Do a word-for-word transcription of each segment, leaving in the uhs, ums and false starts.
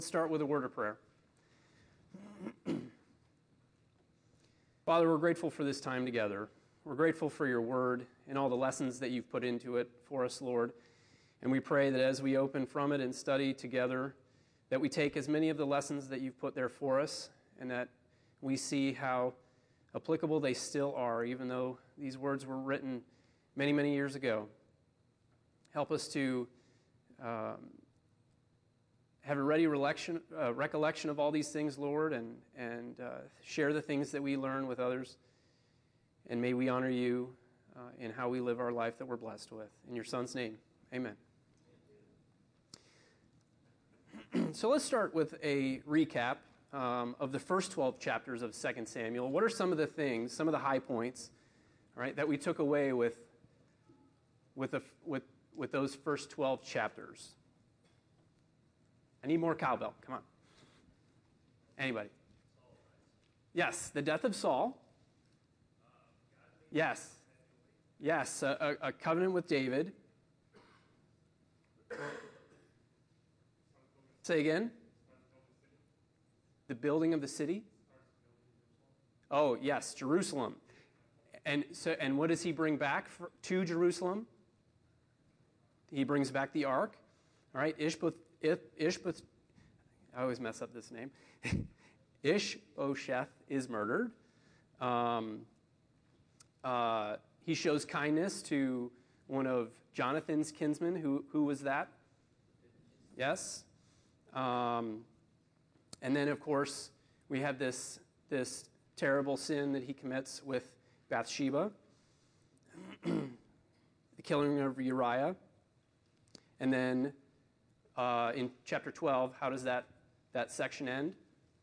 Start with a word of prayer. Father, we're grateful for this time together. We're grateful for your word and all the lessons that you've put into it for us, Lord. And we pray that as we open from it and study together, that we take as many of the lessons that you've put there for us and that we see how applicable they still are, even though these words were written many, many years ago. Help us to um, have a ready recollection, uh, recollection of all these things, Lord, and, and uh, share the things that we learn with others. And may we honor you uh, in how we live our life that we're blessed with. In your Son's name, amen. So let's start with a recap um, of the first twelve chapters of Second Samuel. What are some of the things, some of the high points, all right, that we took away with, with, the, with, with those first twelve chapters? I need more cowbell. Come on. Anybody? Yes, the death of Saul. Yes. Yes, a, a covenant with David. Say again. The building of the city. Oh, yes, Jerusalem. And so, and what does he bring back for, to Jerusalem? He brings back the ark. All right, Ishboth. Ishboth, I always mess up this name. Ishbosheth is murdered. Um, uh, he shows kindness to one of Jonathan's kinsmen. Who who was that? Yes. Um, and then, of course, we have this this terrible sin that he commits with Bathsheba, the killing of Uriah, and then. Uh, in chapter twelve, how does that, that section end?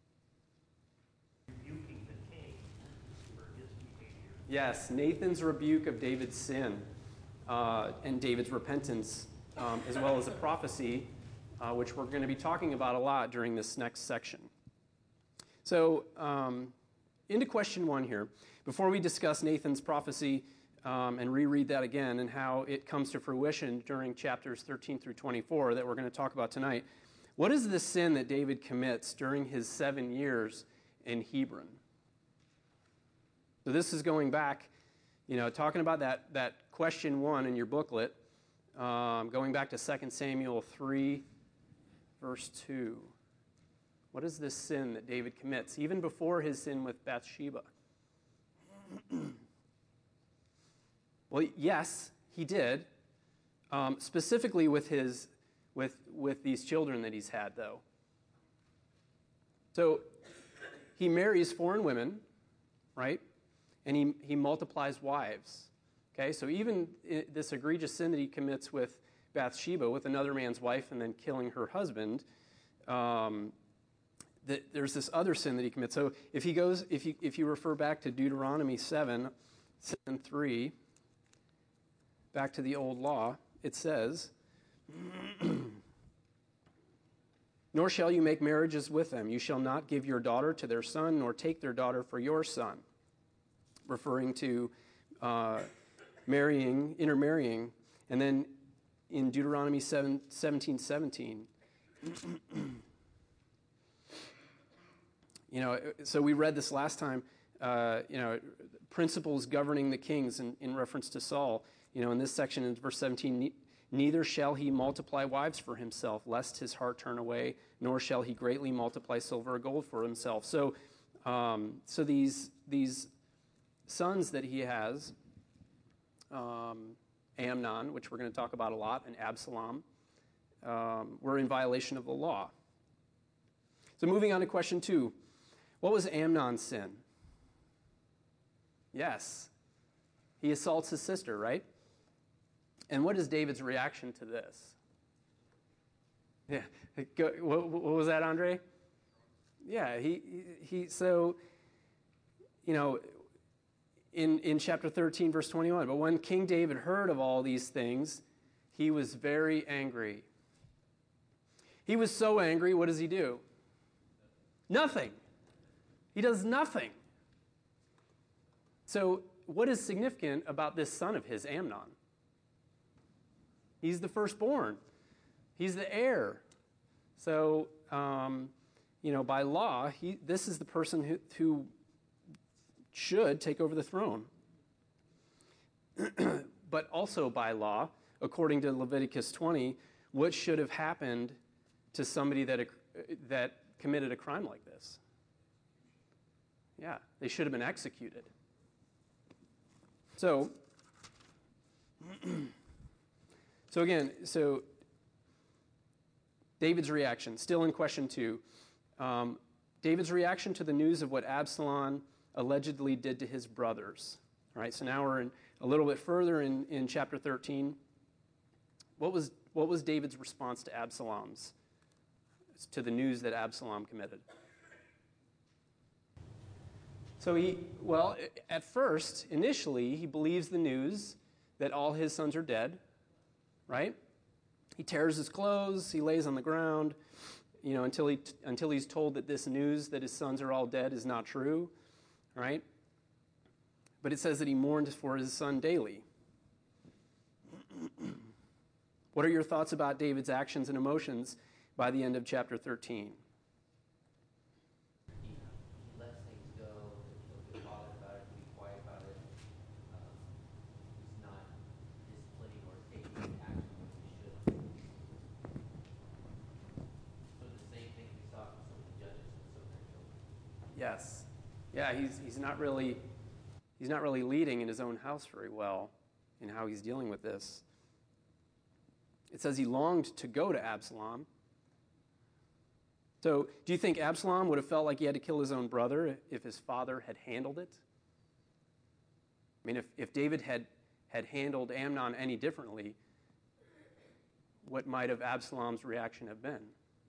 Rebuking the king for his behavior. Yes, Nathan's rebuke of David's sin uh, and David's repentance, um, as well as a prophecy, uh, which we're going to be talking about a lot during this next section. So, um, into question one here. Before we discuss Nathan's prophecy Um, and reread that again and how it comes to fruition during chapters thirteen through twenty-four that we're going to talk about tonight. What is the sin that David commits during his seven years in Hebron? So this is going back, you know, talking about that, that question one in your booklet, um, going back to Second Samuel three, verse two. What is this sin that David commits, even before his sin with Bathsheba? Well, yes, he did, um, specifically with his with with these children that he's had, though. So he marries foreign women, right? And he he multiplies wives. Okay, so even this egregious sin that he commits with Bathsheba, with another man's wife, and then killing her husband, um, that there's this other sin that he commits. So if he goes, if you if you refer back to Deuteronomy seven, seven three. Back to the old law, it says, nor shall you make marriages with them. You shall not give your daughter to their son, nor take their daughter for your son. Referring to uh, marrying, intermarrying. And then in Deuteronomy seven, seventeen seventeen, you know, so we read this last time, uh, you know, principles governing the kings in, in reference to Saul. You know, in this section in verse seventeen, neither shall he multiply wives for himself, lest his heart turn away, nor shall he greatly multiply silver or gold for himself. So, um, so these these sons that he has, um, Amnon, which we're going to talk about a lot, and Absalom, um, were in violation of the law. So moving on to question two. What was Amnon's sin? Yes, he assaults his sister, right? And what is David's reaction to this? Yeah, what, what was that, Andre? Yeah, he he. So, you know, in in chapter thirteen, verse twenty-one. But when King David heard of all these things, he was very angry. He was so angry. What does he do? Nothing. He does nothing. So, what is significant about this son of his, Amnon? He's the firstborn. He's the heir. So um, you know, by law, he, this is the person who, who should take over the throne. But also by law, according to Leviticus twenty, what should have happened to somebody that, that committed a crime like this? Yeah, they should have been executed. So, so again, so David's reaction, still in question two. Um, David's reaction to the news of what Absalom allegedly did to his brothers. All right, so now we're in, a little bit further in, in chapter thirteen. What was, what was David's response to Absalom's, to the news that Absalom committed? So he, well, at first, initially, he believes the news that all his sons are dead, right? He tears his clothes, he lays on the ground, you know, until he until he's told that this news that his sons are all dead is not true, right? But it says that he mourned for his son daily. What are your thoughts about David's actions and emotions by the end of chapter thirteen? He, he lets things go. He'll get bothered about it, be quiet about it. Um, he's not disciplining or taking action when he should. So the same thing we saw from some of the judges and some of their children. Yes. Yeah, he's he's not really he's not really leading in his own house very well in how he's dealing with this. It says he longed to go to Absalom. So, do you think Absalom would have felt like he had to kill his own brother if his father had handled it? I mean, if, if David had, had handled Amnon any differently, what might have Absalom's reaction have been?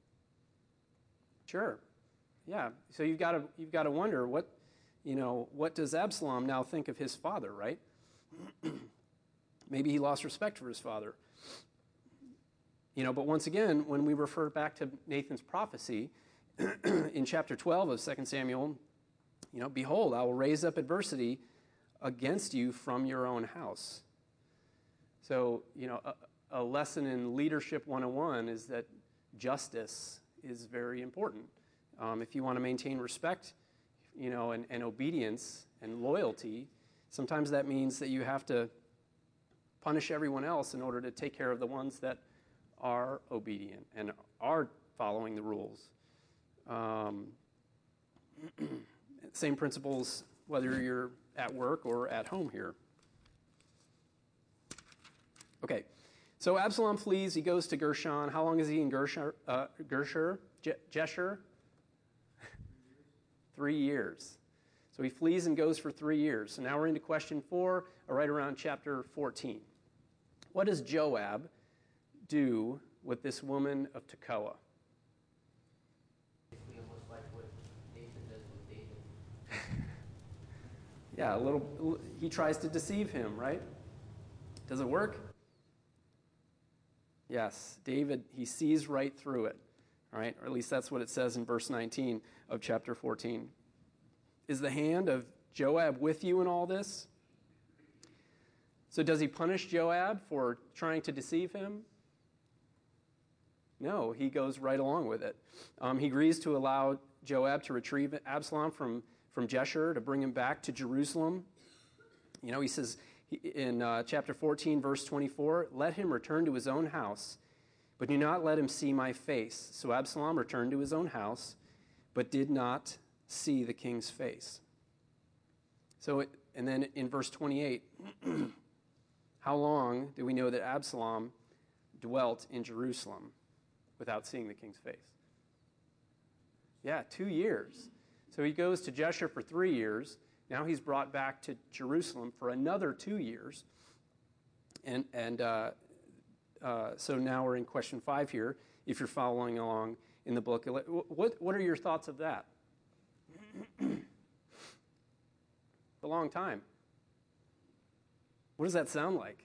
Sure. Yeah. So you've got to you've got to wonder what, you know, what does Absalom now think of his father, right? Maybe he lost respect for his father. You know, but once again, when we refer back to Nathan's prophecy in chapter twelve of Second Samuel, you know, behold, I will raise up adversity against you from your own house. So, you know, a, a lesson in Leadership one oh one is that justice is very important. Um, if you want to maintain respect, you know, and, and obedience and loyalty, sometimes that means that you have to punish everyone else in order to take care of the ones that are obedient and are following the rules. Um, same principles whether you're at work or at home here. Okay, so Absalom flees. He goes to Gershon. How long is he in Gershur? Uh, Gershur? Je- Jeshur? Three years. So he flees and goes for three years. So now we're into question four, or right around chapter fourteen. What does Joab do with this woman of Tekoa? Basically almost like what Nathan does with David. Yeah, a little. He tries to deceive him, right? Does it work? Yes, David, he sees right through it, all right? Or at least that's what it says in verse nineteen of chapter fourteen. Is the hand of Joab with you in all this? So does he punish Joab for trying to deceive him? No, he goes right along with it. Um, he agrees to allow Joab to retrieve Absalom from, from Jeshur, to bring him back to Jerusalem. You know, he says in uh, chapter fourteen, verse twenty-four, let him return to his own house, but do not let him see my face. So Absalom returned to his own house, but did not see the king's face. So, it, and then in verse twenty-eight, how long do we know that Absalom dwelt in Jerusalem without seeing the king's face? Yeah, two years. So he goes to Jeshur for three years. Now he's brought back to Jerusalem for another two years. And, and uh, uh, so now we're in question five here, if you're following along in the book. What, what are your thoughts of that? A long time. What does that sound like?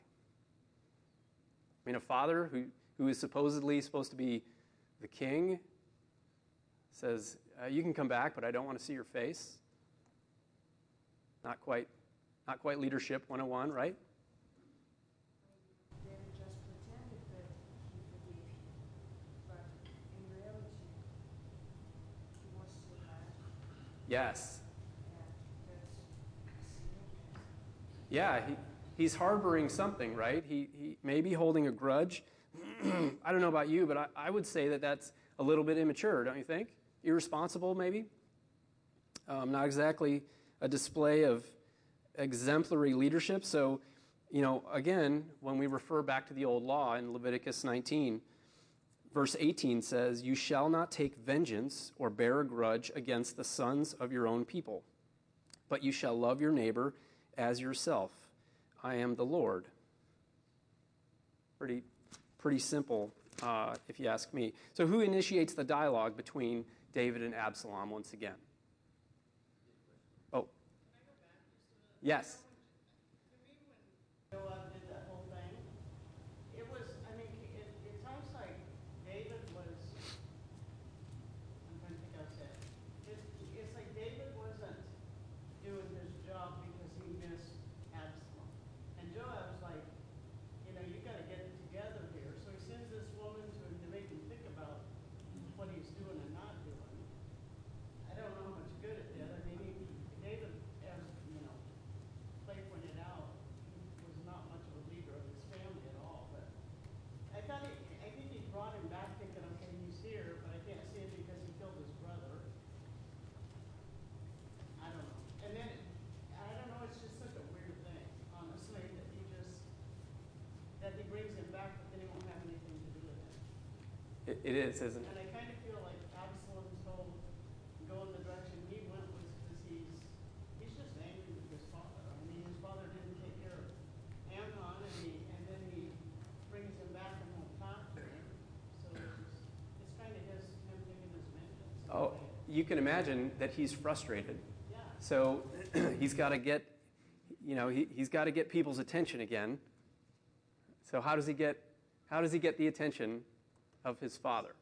I mean, a father who, who is supposedly supposed to be the king says, uh, you can come back, but I don't want to see your face. Not quite, not quite leadership one oh one, right? David just pretended that he forgave him, but in reality, Yes. Yeah, he, he's harboring something, right? He, he may be holding a grudge. I don't know about you, but I, I would say that that's a little bit immature, don't you think? Irresponsible, maybe? Um, not exactly a display of exemplary leadership. So, you know, again, when we refer back to the old law in Leviticus nineteen, verse eighteen says, "You shall not take vengeance or bear a grudge against the sons of your own people, but you shall love your neighbor as yourself. I am the Lord." Pretty, pretty simple, uh, if you ask me. So who initiates the dialogue between David and Absalom once again? Oh. Yes. Joab did that whole thing. It was, I mean, it, it sounds like David was, I'm trying to think how to say it. It, it's like David wasn't doing his job because he missed Absalom. And Joab's like, you know, you got to get it together here. So he sends this woman to him to make him think about what he's doing and not doing. I don't know how much good it did. I mean, he, David, as you know, Clay pointed out, was not much of a leader of his family at all. But I thought he, I think he brought him back thinking, okay, he's here, but I can't see it because he killed his brother. I don't know. And then, I don't know, it's just such a weird thing, honestly, that he just, that he brings him back, but then he won't have anything to do with it. It, it is, isn't And it? I kind of feel like Absalom's whole go in the direction he went was because he's, he's just angry with his father. I mean, his father didn't take care of Amnon, and he, and then he brings him back and won't talk to him. So it's, it's kind of his, him taking his vengeance. Oh, you can imagine that he's frustrated. Yeah. So he's got to get, you know, he, he's got to get people's attention again. So how does he get, how does he get the attention of his father?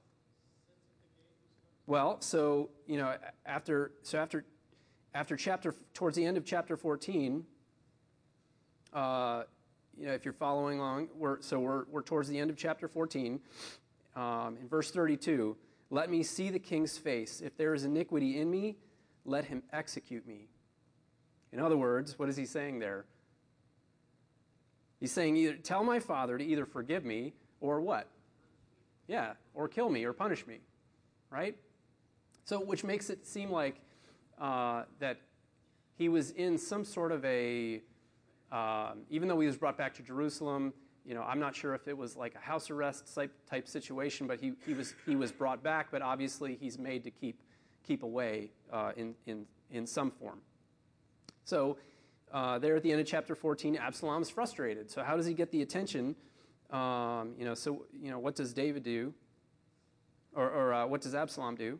Well, so, you know, after, so after, after chapter, towards the end of chapter fourteen, uh, you know, if you're following along, we're, so we're, we're towards the end of chapter fourteen, um, in verse thirty-two, "Let me see the king's face. If there is iniquity in me, let him execute me." In other words, what is he saying there? He's saying, either tell my father to either forgive me or what? Yeah, or kill me or punish me, right? So, which makes it seem like uh, that he was in some sort of a, um, even though he was brought back to Jerusalem, you know, I'm not sure if it was like a house arrest type, type situation, but he, he was he was brought back, but obviously he's made to keep keep away uh, in, in, in some form. So uh, there at the end of chapter fourteen, Absalom's frustrated. So how does he get the attention? Um, you know, so, you know, what does David do? Or, or uh, what does Absalom do?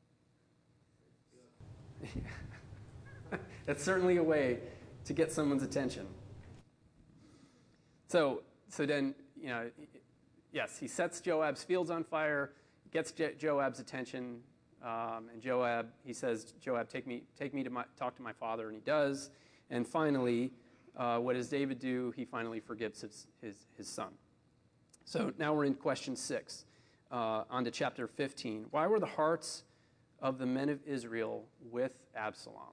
That's certainly a way to get someone's attention. So, so then, you know, yes, he sets Joab's fields on fire, gets Je- Joab's attention, um, and Joab, he says, Joab, take me, take me to my, talk to my father, and he does. And finally, uh, what does David do? He finally forgives his, his, his son. So now we're in question six, uh, on to chapter fifteen. Why were the hearts of the men of Israel with Absalom?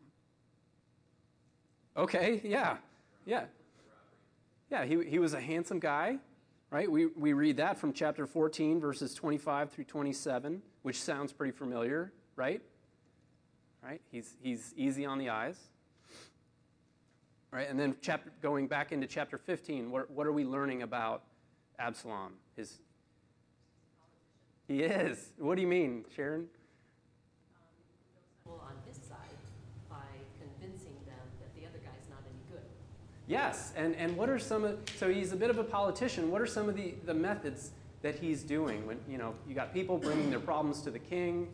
Okay, yeah, yeah. Yeah, he, he was a handsome guy, right? We, we read that from chapter fourteen, verses twenty-five through twenty-seven, which sounds pretty familiar, right? Right? He's, he's easy on the eyes. Right? And then chapter, going back into chapter fifteen, what, what are we learning about Absalom? His, he is. What do you mean, Sharon? On his side by convincing them that the other guy's not any good. Yes, and, and what are some of, so he's a bit of a politician. What are some of the, the methods that he's doing? When, you know, you got people bringing their problems to the king.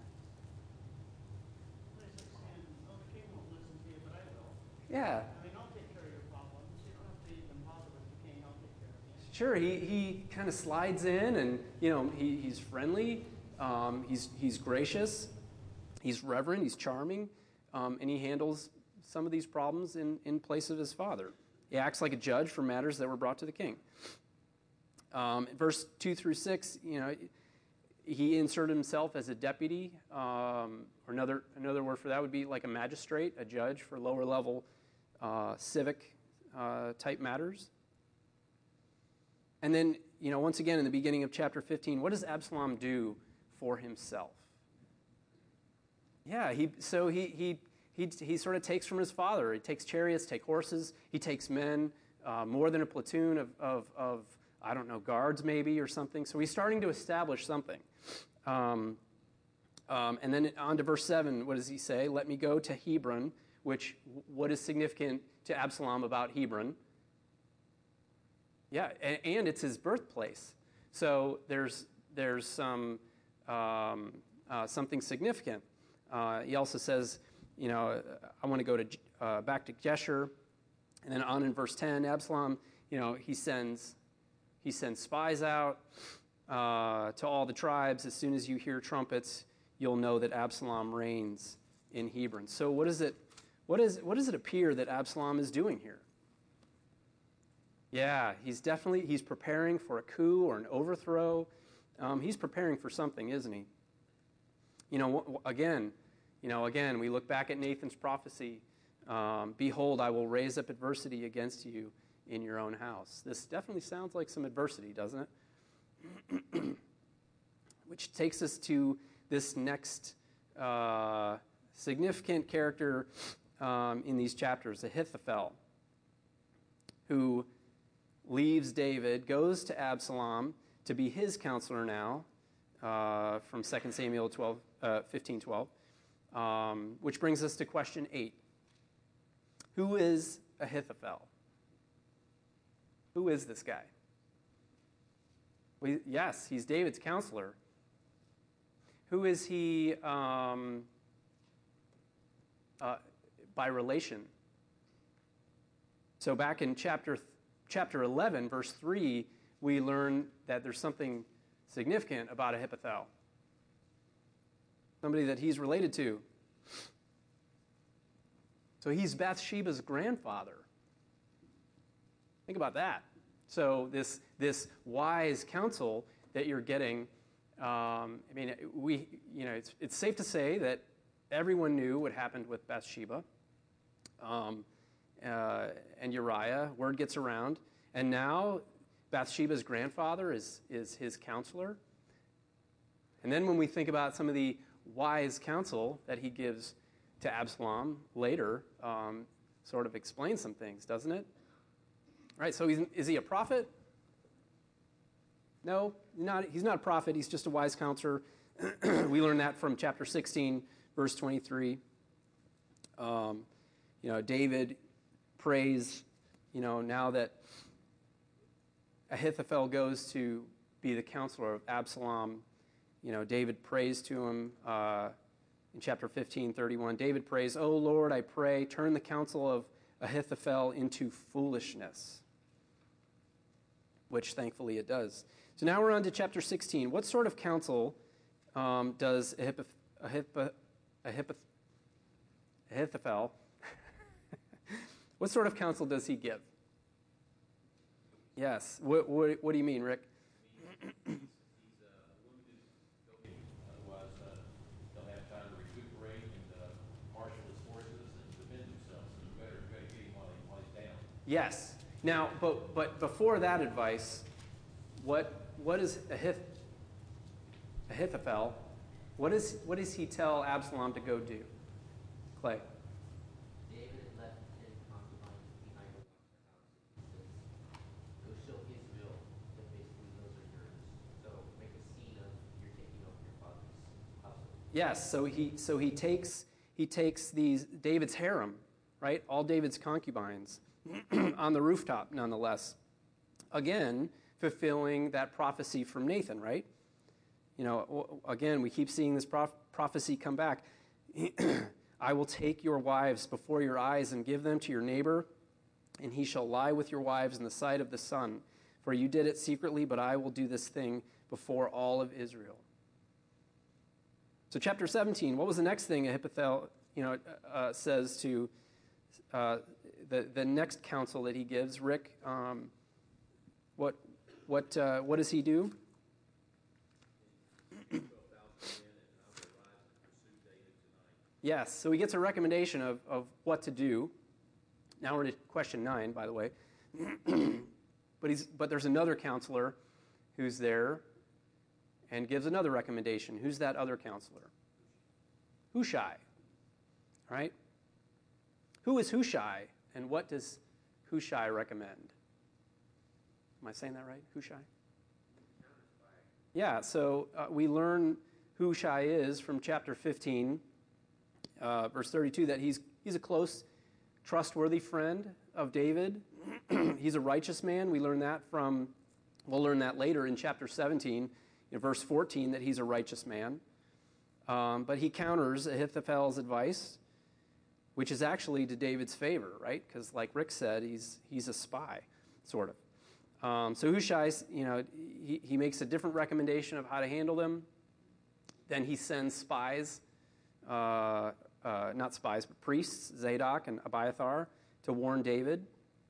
What is it saying? Oh, the king won't listen to you, but I will. Yeah, I mean, I'll take care of your problems. You don't have to even bother with the king. I'll take care of you. sure, he, he kind of slides in and, you know, he, he's friendly, um, he's, he's gracious, he's reverent, he's charming, um, and he handles some of these problems in, in place of his father. He acts like a judge for matters that were brought to the king. Um, verse two through six, you know, he inserted himself as a deputy, um, or another, another word for that would be like a magistrate, a judge for lower level uh, civic uh, type matters. And then, you know, once again in the beginning of chapter fifteen, what does Absalom do for himself? Yeah, he so he he he he sort of takes from his father. He takes chariots, takes horses, he takes men, uh, more than a platoon of, of of I don't know, guards maybe or something. So he's starting to establish something. Um, um, and then on to verse seven, what does he say? Let me go to Hebron, which what is significant to Absalom about Hebron? Yeah, and, and it's his birthplace. So there's there's some um, uh, something significant. Uh, he also says, you know, I want to go to uh, back to Geshur, and then on in verse ten, Absalom, you know, he sends he sends spies out uh, to all the tribes. As soon as you hear trumpets, you'll know that Absalom reigns in Hebron. So what is it? What is what does it appear that Absalom is doing here? Yeah, he's definitely, he's preparing for a coup or an overthrow. Um, he's preparing for something, isn't he? You know, w- again, you know, again, we look back at Nathan's prophecy. Um, Behold, I will raise up adversity against you in your own house. This definitely sounds like some adversity, doesn't it? Which takes us to this next uh, significant character um, in these chapters, Ahithophel, who leaves David, goes to Absalom to be his counselor now, uh, from Second Samuel twelve, uh, fifteen twelve, um, which brings us to question eight. Who is Ahithophel? Who is this guy? Well, yes, he's David's counselor. Who is he um, uh, by relation? So back in chapter chapter eleven, verse three, we learn that there's something significant about Ahithophel. Somebody that he's related to. So he's Bathsheba's grandfather. Think about that. So this this wise counsel that you're getting, um, I mean, we you know it's it's safe to say that everyone knew what happened with Bathsheba. Um, Uh, and Uriah, word gets around, and now Bathsheba's grandfather is, is his counselor. And then when we think about some of the wise counsel that he gives to Absalom later, um, sort of explains some things, doesn't it? Right, so he's, is he a prophet? No, not, he's not a prophet. He's just a wise counselor. We learn that from chapter sixteen, verse twenty-three. Um, you know, David prays, you know, now that Ahithophel goes to be the counselor of Absalom, you know, David prays to him uh, in chapter fifteen, thirty-one. David prays, "O Lord, I pray, turn the counsel of Ahithophel into foolishness," which thankfully it does. So now we're on to chapter sixteen. What sort of counsel um, does Ahithophel, Ahithophel, Ahithophel what sort of counsel does he give? Yes. What, what, what do you mean, Rick? He's, he's uh, limited building. Otherwise, uh, they'll have time to recuperate and uh, marshal his forces and defend themselves. So you better, you better get him while, he, while he's down. Yes. Now, but but before that advice, what what is Ahith, Ahithophel? What is what does he tell Absalom to go do? Clay. David left his concubines behind the house. Go show Israel that basically those are yours. So make a scene of you're taking over your father's household. Yes. So he so he takes he takes these David's harem, right? All David's concubines on the rooftop, nonetheless. Again, fulfilling that prophecy from Nathan, right? You know, again, we keep seeing this prof- prophecy come back. I will take your wives before your eyes and give them to your neighbor, and he shall lie with your wives in the sight of the sun. For you did it secretly, but I will do this thing before all of Israel. So chapter seventeen, what was the next thing Ahithophel, you know, uh, says to uh, the, the next counsel that he gives? Rick, um, what, what, uh, what does he do? He Yes, so he gets a recommendation of, of what to do. Now we're to question nine, by the way. but, he's, but there's another counselor who's there and gives another recommendation. Who's that other counselor? Hushai, right? Who is Hushai, and what does Hushai recommend? Am I saying that right? Hushai? Yeah, so uh, we learn who Hushai is from chapter fifteen, uh, verse thirty-two, that he's, he's a close, trustworthy friend of David. He's a righteous man. We learn that from, we'll learn that later in chapter seventeen, in verse fourteen, that he's a righteous man. Um, but he counters Ahithophel's advice, which is actually to David's favor, right? Because like Rick said, he's he's a spy, sort of. Um, so Hushai, you know, he, he makes a different recommendation of how to handle them. Then he sends spies, uh, uh, not spies, but priests, Zadok and Abiathar, to warn David.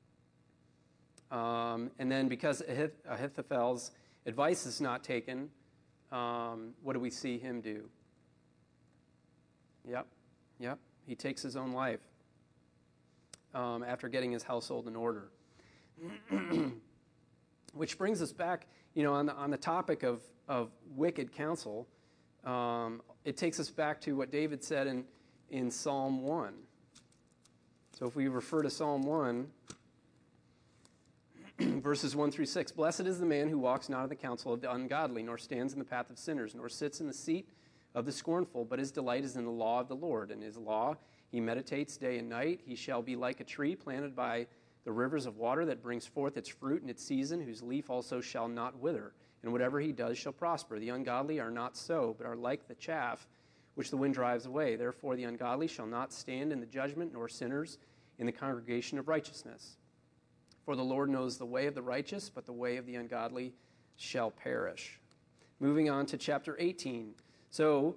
Um, and then because Ahith- Ahithophel's advice is not taken, um, what do we see him do? Yep, yep. He takes his own life um, after getting his household in order. Which brings us back, you know, on the, on the topic of, of wicked counsel. Um, it takes us back to what David said in, in Psalm one. So if we refer to Psalm one, verses one through six, "Blessed is the man who walks not in the counsel of the ungodly, nor stands in the path of sinners, nor sits in the seat of the scornful, but his delight is in the law of the Lord. And his law he meditates day and night. He shall be like a tree planted by the rivers of water that brings forth its fruit in its season, whose leaf also shall not wither. And whatever he does shall prosper. The ungodly are not so, but are like the chaff which the wind drives away. Therefore the ungodly shall not stand in the judgment, nor sinners in the congregation of righteousness. For the Lord knows the way of the righteous, but the way of the ungodly shall perish." Moving on to chapter eighteen. So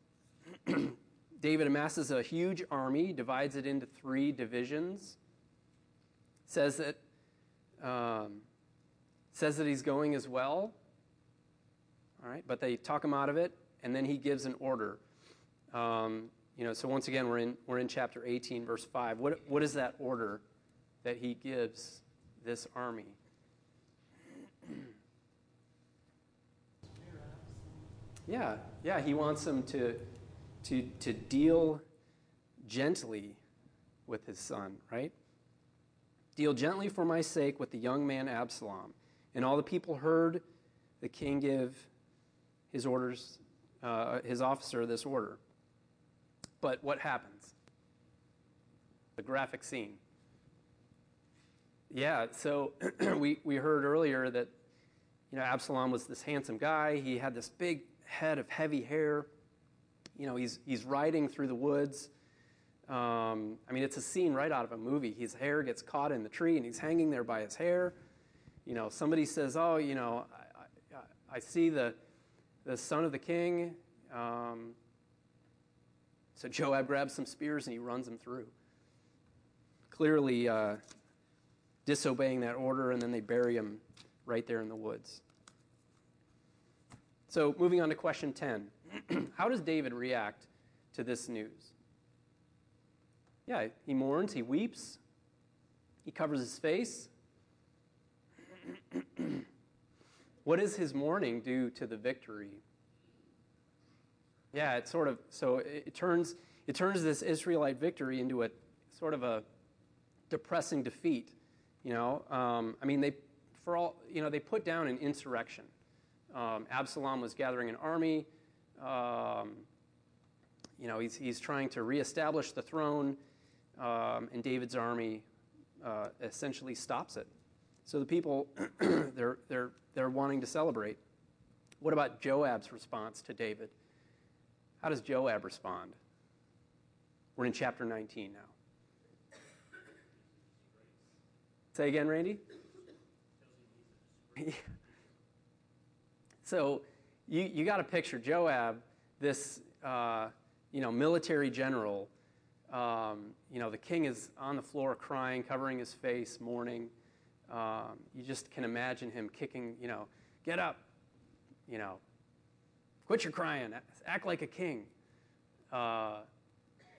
David amasses a huge army, divides it into three divisions, says that um, says that he's going as well. All right, but they talk him out of it, and then he gives an order. Um, you know, so once again, we're in we're in chapter eighteen, verse five. What what is that order that he gives this army? Yeah, yeah, he wants them to to to deal gently with his son, right? "Deal gently for my sake with the young man Absalom." And all the people heard the king give his orders, uh, his officer this order. But what happens? The graphic scene. Yeah, so we, we heard earlier that, you know, Absalom was this handsome guy. He had this big head of heavy hair. You know, he's he's riding through the woods. Um, I mean, it's a scene right out of a movie. His hair gets caught in the tree, and he's hanging there by his hair. You know, somebody says, "Oh, you know, I, I, I see the the son of the king." Um, so Joab grabs some spears and he runs them through. Clearly uh, disobeying that order, and then they bury him right there in the woods. So moving on to question ten. How does David react to this news? Yeah, he mourns, he weeps, he covers his face. What does his mourning do to the victory? Yeah, it sort of, so it, it turns it turns this Israelite victory into a sort of a depressing defeat. You know, um, I mean, they for all you know, they put down an insurrection. Um, Absalom was gathering an army. Um, you know, he's he's trying to reestablish the throne, um, and David's army uh, essentially stops it. So the people, they're they're they're wanting to celebrate. What about Joab's response to David? How does Joab respond? We're in chapter nineteen now. Say again, Randy? So you you got to picture Joab, this uh, you know military general. Um, you know the king is on the floor crying, covering his face, mourning. Um, you just can imagine him kicking. You know, get up. You know, quit your crying. Act like a king. Uh,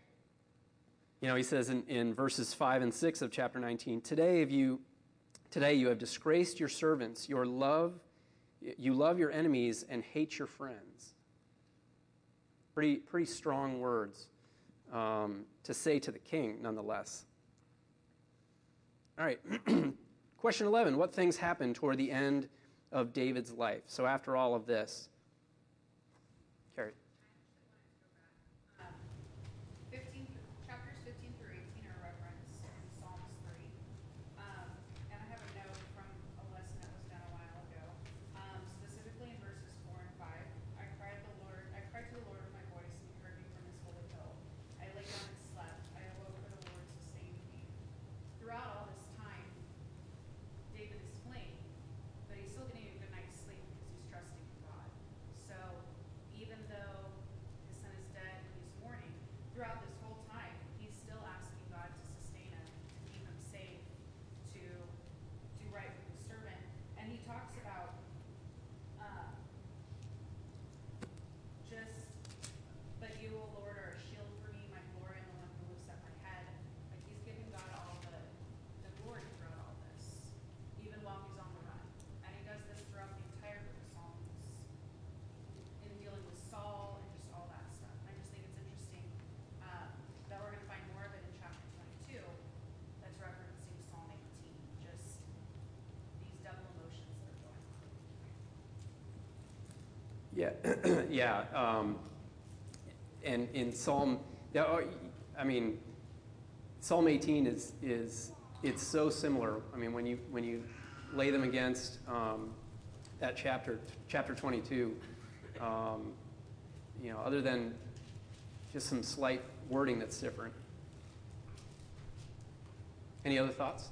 You know, he says in, in verses five and six of chapter nineteen, today have you, today you have disgraced your servants, your love, you love your enemies and hate your friends. Pretty, pretty strong words um, to say to the king, nonetheless. All right, question eleven, what things happened toward the end of David's life? So after all of this, Carrie. Um, fifteen, chapters fifteen through eighteen are referenced in Psalms three. Um, and I have a note from a lesson that was done a while ago. Um, specifically in verses four and five, I cried the Lord, I cried to the Lord with my voice, and he heard me from his holy hill. I lay down and slept. I awoke, for the Lord sustained me. Throughout all this time, David is fleeing, but he's still getting a good night's sleep because he's trusting in God. So even though his son is dead and he's mourning, throughout this whole time, he's still asking God to sustain him, to keep him safe, to do right with his servant. And he talks about uh, just, but you, O Lord, are a shield for me, my glory, and the one who lifts up my head. Like he's giving God all the, the glory throughout all this, even while he's on the run. And he does this throughout the entire book of Psalms, in dealing with Saul and just all that stuff. And I just think it's interesting uh, that we're going to find more of it in chapter twenty-two that's referencing Psalm eighteen, just these double emotions that are going on. Yeah, yeah. Um, and in Psalm, yeah, oh, I mean, Psalm eighteen is is it's so similar. I mean, when you when you lay them against um, that chapter, chapter twenty-two, um, you know, other than just some slight wording that's different. Any other thoughts?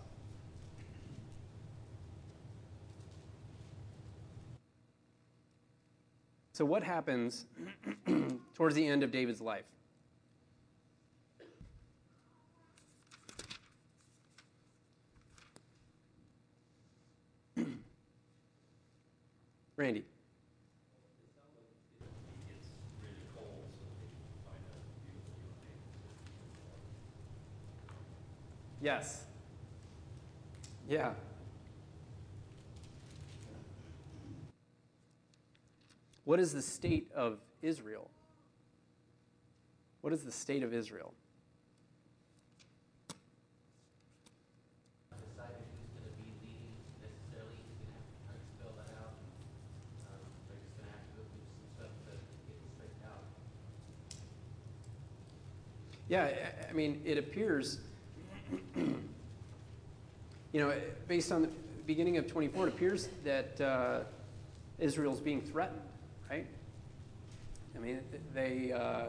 So what happens towards the end of David's life? Randy. It gets really cold, so they find a beautiful young man. Yes. Yeah. What is the state of Israel? What is the state of Israel? Decided who's going to be leading necessarily. He's going to have to try to spell that out. Um, they're just going to have to go through some stuff to get it straightened out. Yeah, I- I mean, it appears, you know, based on the beginning of twenty-four, it appears that uh, Israel's being threatened, right? I mean, they, uh,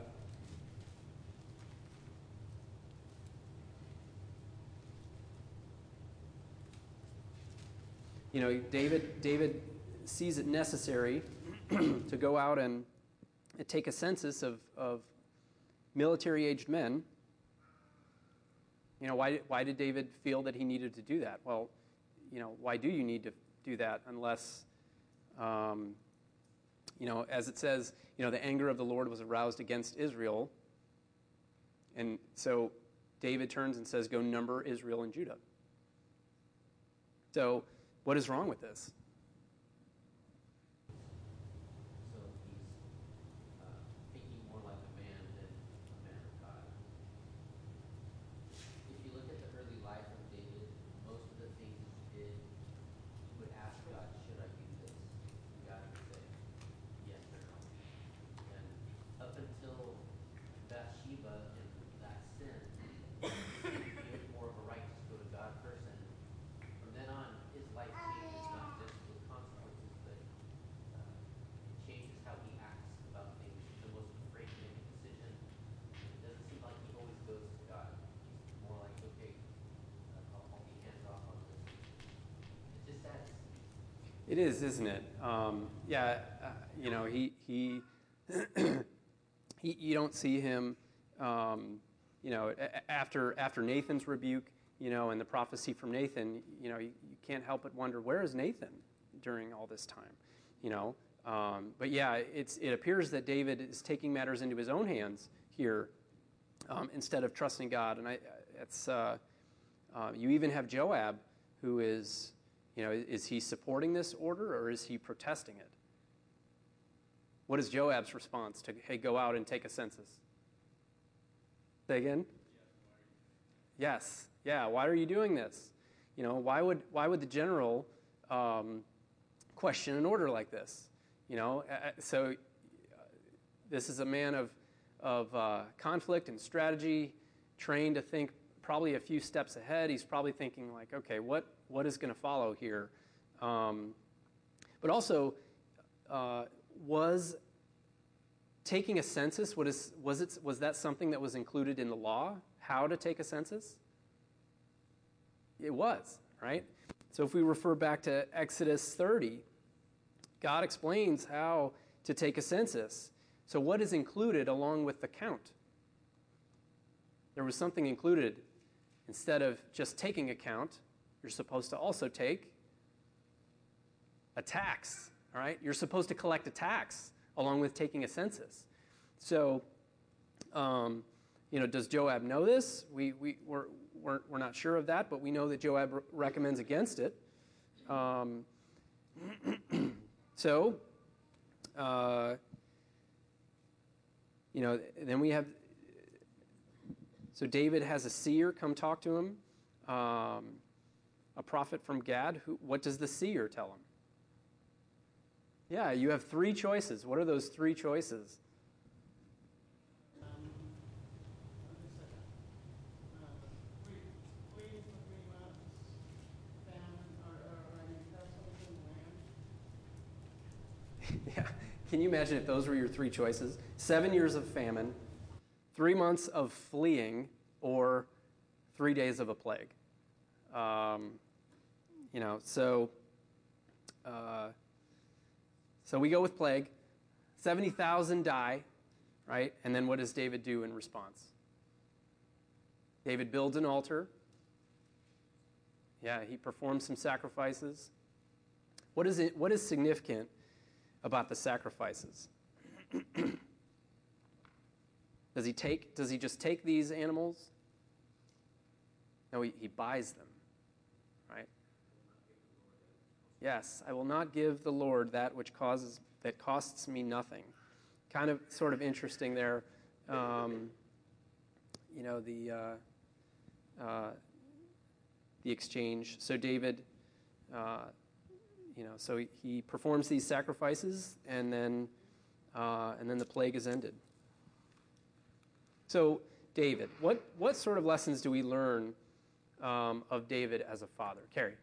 you know, David, David sees it necessary to go out and, and take a census of, of military-aged men. You know, why, why did David feel that he needed to do that? Well, you know, why do you need to do that unless, um, you know, as it says, you know, the anger of the Lord was aroused against Israel. And so David turns and says, go number Israel and Judah. So what is wrong with this? So he's uh, thinking more like a man than a man of God. If you look at the early life of David, most of the things he did, he would ask God, should I do this? And God would say, yes or no. And up until Bathsheba and that sin, he had more of a right to go to God first. And from then on, his life changes, not just with consequences, but uh, it changes how he acts about things. He's almost afraid to make a decision. And it doesn't seem like he always goes to God. He's more like, okay, uh, I'll, I'll be hands off on this. It's just sad. It is, isn't it? Um, yeah, uh, you know, he he, he you don't see him, um, you know, a- after after Nathan's rebuke, you know, and the prophecy from Nathan, you know, you, you can't help but wonder, where is Nathan during all this time, you know? Um, but yeah, it's it appears that David is taking matters into his own hands here, um, instead of trusting God. And I, it's uh, uh, you even have Joab, who is, you know, is he supporting this order or is he protesting it? What is Joab's response to, hey, go out and take a census? Say again? Yes. Yeah. Why are you doing this? You know, why would why would the general um, question an order like this? You know, so uh, this is a man of of uh, conflict and strategy, trained to think probably a few steps ahead. He's probably thinking like, okay, what what is going to follow here? Um, but also, uh, was taking a census, what is, was it was that something that was included in the law? How to take a census? It was, right? So if we refer back to Exodus thirty, God explains how to take a census. So what is included along with the count? There was something included. Instead of just taking a count, you're supposed to also take a tax, all right? You're supposed to collect a tax along with taking a census. So, um, you know, does Joab know this? We, we, we're, we're, we're not sure of that, but we know that Joab re- recommends against it. Um, so, uh, you know, then we have, so David has a seer come talk to him, um, a prophet from Gad. Who, what does the seer tell him? Yeah, you have three choices. What are those three choices? Um, what is it? Uh, flee, flee for three months, famine, or, or, or I mean, pestilence in the land. Yeah. Can you imagine if those were your three choices? Seven years of famine, three months of fleeing, or three days of a plague. Um, you know, so uh, so we go with plague. seventy thousand die, right? And then what does David do in response? David builds an altar. Yeah, he performs some sacrifices. What is it? What is significant about the sacrifices? Does he take? Does he just take these animals? No, he, he buys them, right? Yes, I will not give the Lord that which causes that costs me nothing. Kind of, sort of interesting there. Um, you know the uh, uh, the exchange. So David, uh, you know, so he, he performs these sacrifices, and then uh, and then the plague is ended. So, David, what, what sort of lessons do we learn um, of David as a father? Carrie.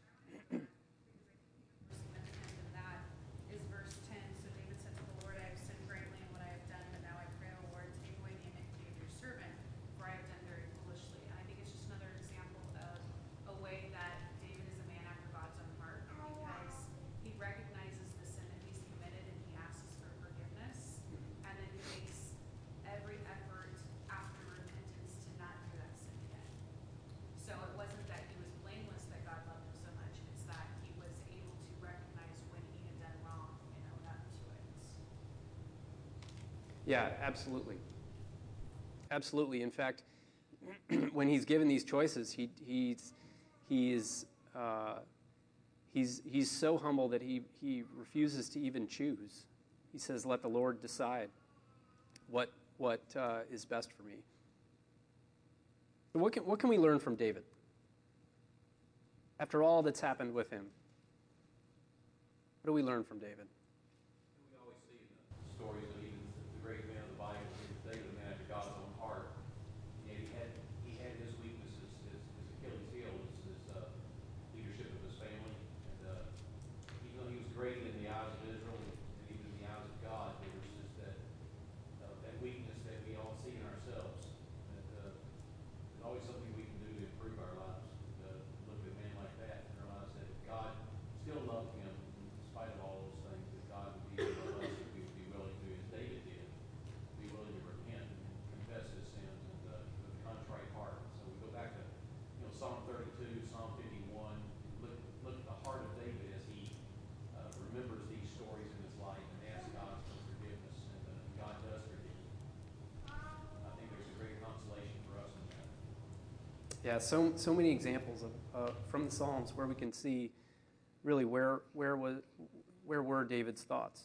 Significant in that is verse ten. So David said to the Lord, I have sinned greatly in what I have done, but now I pray, O Lord, take away the iniquity of your servant, for I have done very foolishly. And I think it's just another example of a way that David is a man after God's own heart, because he recognizes the sin that he's committed and he asks for forgiveness, and then he makes every effort after repentance to not do that sin again. So it wasn't that he was blameless that God loved him so much, it's that he was able to recognize when he had done wrong and own up to it. Yeah, absolutely. Absolutely. In fact, when he's given these choices, he he's he's uh, he's he's so humble that he he refuses to even choose. He says, "Let the Lord decide what what uh, is best for me." So what can what can we learn from David after all that's happened with him? What do we learn from David? We always see in the stories of even the great men of the Bible, David, a man after God's own heart. Yet he had he had his weaknesses. His, his Achilles heel was his uh, leadership of his family, and uh, even though he was great in the eyes of Israel and even in the eyes of God, there was just that uh, that weakness that we all see in ourselves. That uh, there's always something we can do to improve our lives. And, uh, look at a man like that and realize that if God still loved him in spite of all those things, that God would be with us if we would be willing to. His Yeah, so so many examples of uh, from the Psalms where we can see really where where was where were David's thoughts.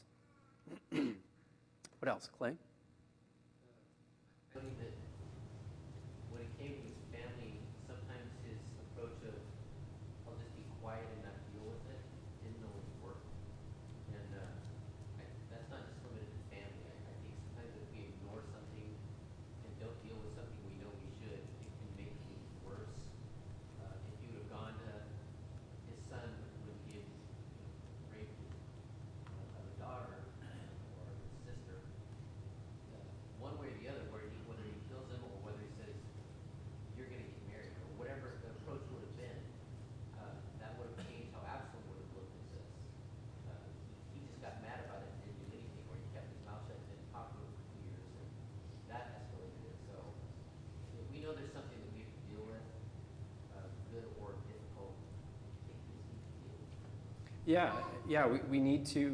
What else, Clay? I believe that when it came to his family, sometimes his approach of, I'll just be quiet and not deal with it, didn't always work. And uh, I, that's not just limited to family. I, I think sometimes if we ignore something and don't deal with something we know we should, it can make things worse. Uh, if you would have gone to his son when he had raped uh, of a daughter or his sister, uh, one way or the other, where he, whether he kills him or whether he says, you're going to get married, or whatever the approach would have been, uh, that would have changed how Absalom would have looked at this. Uh, he, he just got mad about it and didn't do anything, or he kept his mouth shut and didn't talk to him for two years, and that escalated it. So if we know there's something that we have to deal with, uh, good or difficult, I think we just need to deal with it. Yeah, yeah, we, we need to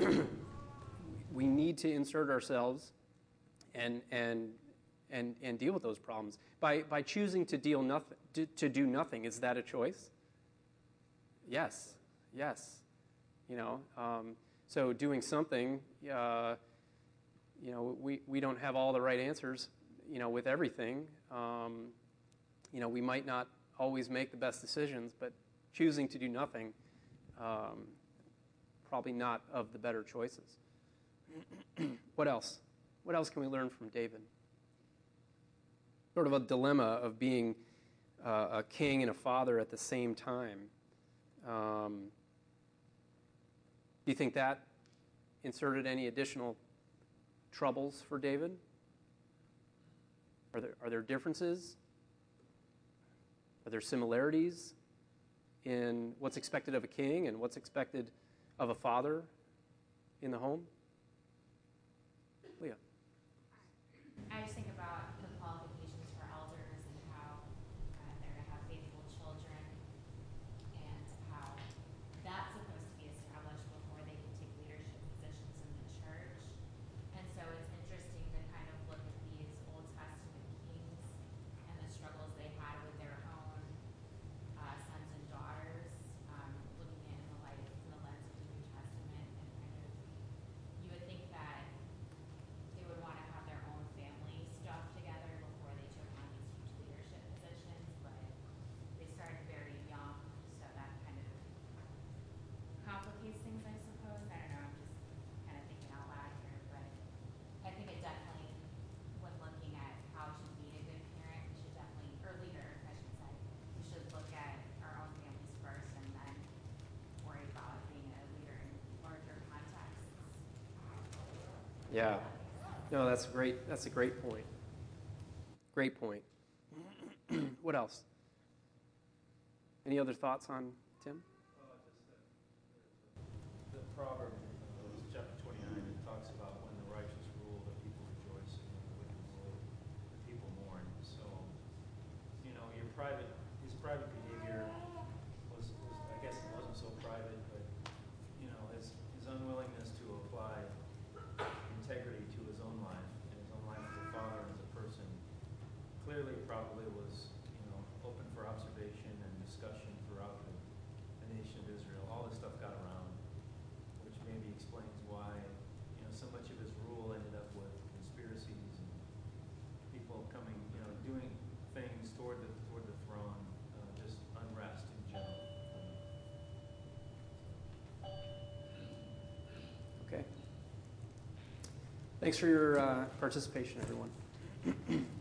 we need to insert ourselves and and and and deal with those problems by by choosing to deal nothing to, to do nothing. Is that a choice? Yes, yes. You know, um, so doing something. Uh, you know, we we don't have all the right answers. You know, with everything. Um, you know, we might not always make the best decisions, but choosing to do nothing. Um, probably not of the better choices. What else? What else can we learn from David? Sort of a dilemma of being uh, a king and a father at the same time. Um, do you think that inserted any additional troubles for David? Are there, are there differences? Are there similarities in what's expected of a king and what's expected of a father in the home? Leah. I just think about the qualifications for elders and how uh, they're to have faithful children and how that's supposed to be established before they can take leadership positions in the church. And so it's interesting to kind of look at these Old Testament kings and the struggles they had with their own uh, sons and daughters, um, looking at it in the light, in the lens of the New Testament, and kind of, you would think that they would want to have their own family stuff together before they took on these huge leadership positions, but they started very young, so that kind of complicates things, I suppose. I don't know, I'm just kind of thinking out loud here, but I think it definitely, when looking at how to be a good parent, we should definitely, or leader, I should say, we should look at our own families first and then worry about being a leader in larger contexts. Yeah. No, that's great. That's a great point. Great point. What else? Any other thoughts on Tim? Uh, just that the, the proverb, uh, it's chapter twenty-nine, it talks about when the righteous rule, the people rejoice, and when the wicked rule, the people mourn. So, you know, your private, his private behavior was, was, I guess it wasn't so private, but, you know, his, his unwillingness to apply integrity to his own life and his own life as a father and as a person clearly probably was, you know, open for observation and discussion throughout the, the nation of Israel. All this stuff got around, which maybe explains why, you know, so much of his rule ended up with conspiracies and people coming, you know, doing things toward the toward the throne, uh, just unrest in general. Okay. Thanks for your uh, participation, everyone.